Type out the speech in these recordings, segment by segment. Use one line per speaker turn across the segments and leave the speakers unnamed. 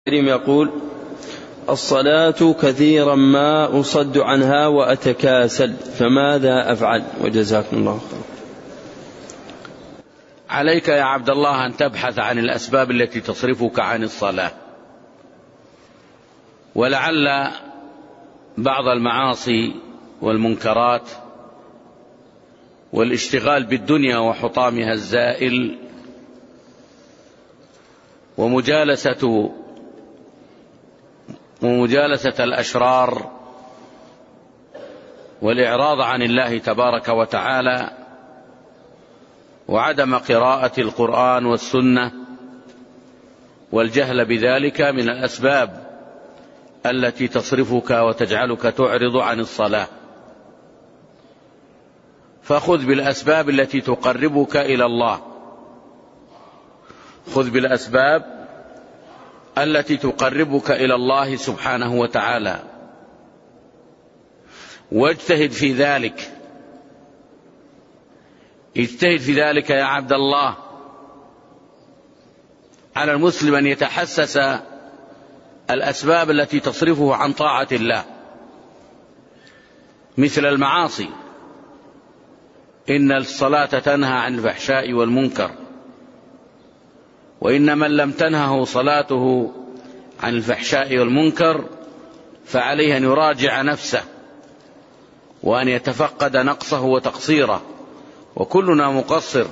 يقول: الصلاة كثيرا ما أصد عنها وأتكاسل، فماذا أفعل؟ وجزاكم الله خيرا.
عليك يا عبد الله أن تبحث عن الأسباب التي تصرفك عن الصلاة، ولعل بعض المعاصي والمنكرات والاشتغال بالدنيا وحطامها الزائل ومجالسة الأشرار والإعراض عن الله تبارك وتعالى وعدم قراءة القرآن والسنة والجهل بذلك من الأسباب التي تصرفك وتجعلك تعرض عن الصلاة. فخذ بالأسباب التي تقربك إلى الله، خذ بالأسباب التي تقربك إلى الله سبحانه وتعالى، واجتهد في ذلك. اجتهد في ذلك يا عبد الله. على المسلم أن يتحسس الأسباب التي تصرفه عن طاعة الله، مثل المعاصي. إن الصلاة تنهى عن الفحشاء والمنكر، وإن من لم تنهه صلاته عن الفحشاء والمنكر فعليه أن يراجع نفسه وأن يتفقد نقصه وتقصيره، وكلنا مقصر،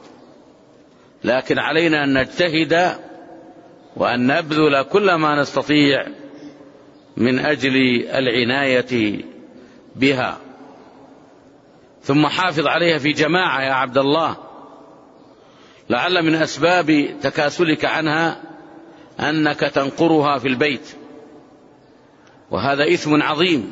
لكن علينا أن نجتهد وأن نبذل كل ما نستطيع من أجل العناية بها. ثم حافظ عليها في جماعة يا عبد الله. لعل من أسباب تكاسلك عنها أنك تنقرها في البيت، وهذا إثم عظيم.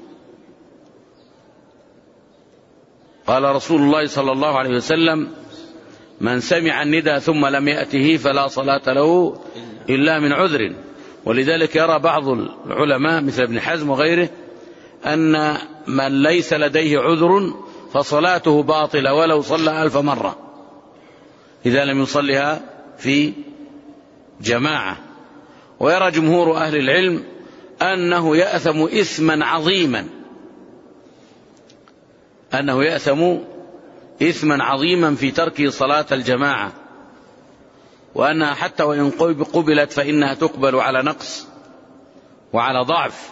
قال رسول الله صلى الله عليه وسلم: من سمع الندى ثم لم يأته فلا صلاة له إلا من عذر. ولذلك يرى بعض العلماء مثل ابن حزم وغيره أن من ليس لديه عذر فصلاته باطلة ولو صلى 1000 مرة إذا لم يصلها في جماعة. ويرى جمهور أهل العلم أنه يأثم إثما عظيما، أنه يأثم إثما عظيما في ترك صلاة الجماعة، وأنها حتى وإن قبلت فإنها تقبل على نقص وعلى ضعف.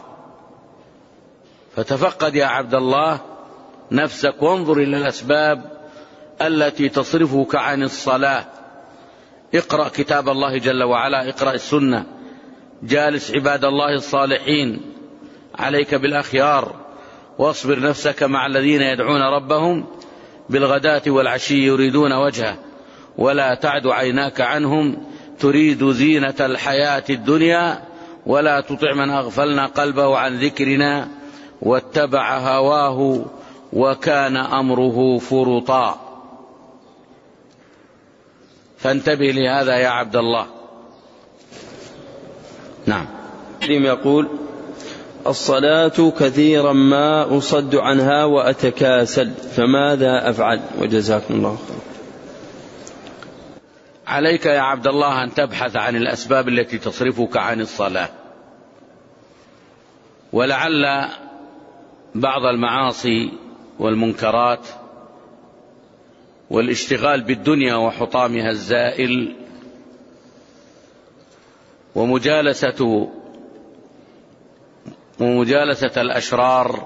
فتفقد يا عبد الله نفسك وانظر إلى الأسباب التي تصرفك عن الصلاة. اقرأ كتاب الله جل وعلا، اقرأ السنة، جالس عباد الله الصالحين، عليك بالأخيار، واصبر نفسك مع الذين يدعون ربهم بالغداة والعشي يريدون وجهه، ولا تعد عيناك عنهم تريد زينة الحياة الدنيا، ولا تطع من أغفلنا قلبه عن ذكرنا واتبع هواه وكان أمره فرطا. فانتبه لهذا يا عبد الله. نعم.
يقول: الصلاة كثيرا ما أصد عنها وأتكاسل، فماذا أفعل؟ وجزاكم الله خيرا.
عليك يا عبد الله أن تبحث عن الأسباب التي تصرفك عن الصلاة، ولعل بعض المعاصي والمنكرات والاشتغال بالدنيا وحطامها الزائل ومجالسة الأشرار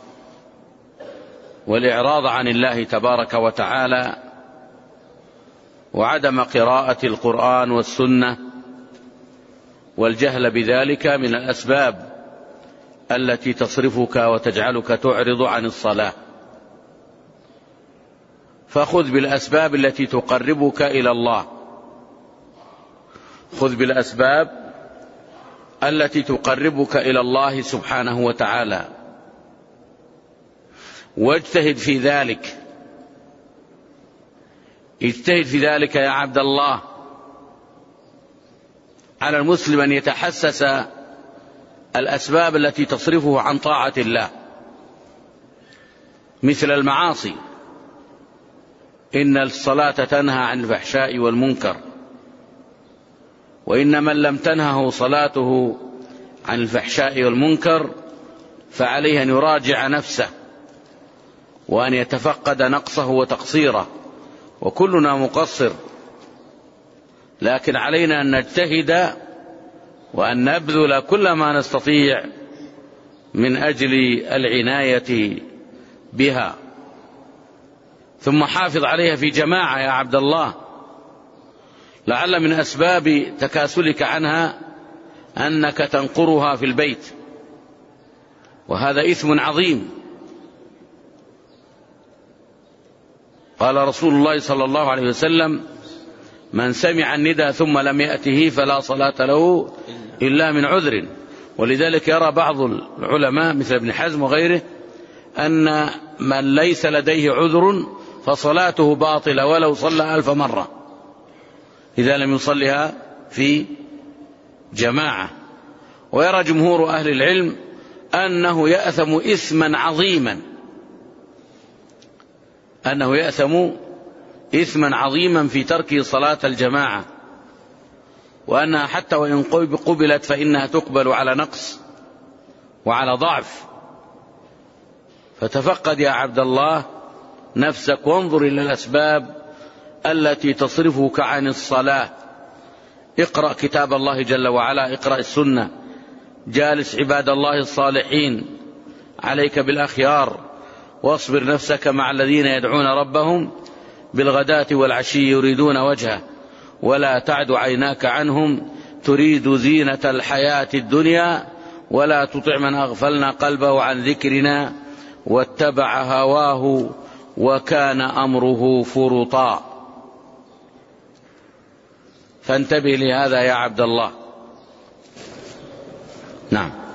والإعراض عن الله تبارك وتعالى وعدم قراءة القرآن والسنة والجهل بذلك من الأسباب التي تصرفك وتجعلك تعرض عن الصلاة. فخذ بالأسباب التي تقربك إلى الله، خذ بالأسباب التي تقربك إلى الله سبحانه وتعالى، واجتهد في ذلك. اجتهد في ذلك يا عبد الله. على المسلم أن يتحسس الأسباب التي تصرفه عن طاعة الله، مثل المعاصي. إن الصلاة تنهى عن الفحشاء والمنكر، وإن من لم تنهه صلاته عن الفحشاء والمنكر فعليه أن يراجع نفسه وأن يتفقد نقصه وتقصيره، وكلنا مقصر، لكن علينا أن نجتهد وأن نبذل كل ما نستطيع من أجل العناية بها. ثم حافظ عليها في جماعة يا عبد الله، لعل من أسباب تكاسلك عنها أنك تنقرها في البيت، وهذا إثم عظيم. قال رسول الله صلى الله عليه وسلم: من سمع الندى ثم لم يأته فلا صلاة له إلا من عذر. ولذلك يرى بعض العلماء مثل ابن حزم وغيره أن من ليس لديه عذر فصلاته باطلة ولو صلى 1000 مرة إذا لم يصلها في جماعة. ويرى جمهور أهل العلم أنه يأثم إثما عظيما، أنه يأثم إثما عظيما في ترك صلاة الجماعة، وأنها حتى وإن قبلت فإنها تقبل على نقص وعلى ضعف. فتفقد يا عبد الله نفسك وانظر إلى الأسباب التي تصرفك عن الصلاة. اقرأ كتاب الله جل وعلا، اقرأ السنة، جالس عباد الله الصالحين، عليك بالأخيار، واصبر نفسك مع الذين يدعون ربهم بالغداة والعشي يريدون وجهه، ولا تعد عيناك عنهم تريد زينة الحياة الدنيا، ولا تطع من أغفلنا قلبه عن ذكرنا واتبع هواه وكان أمره فرطا. فانتبه لهذا يا عبد الله. نعم.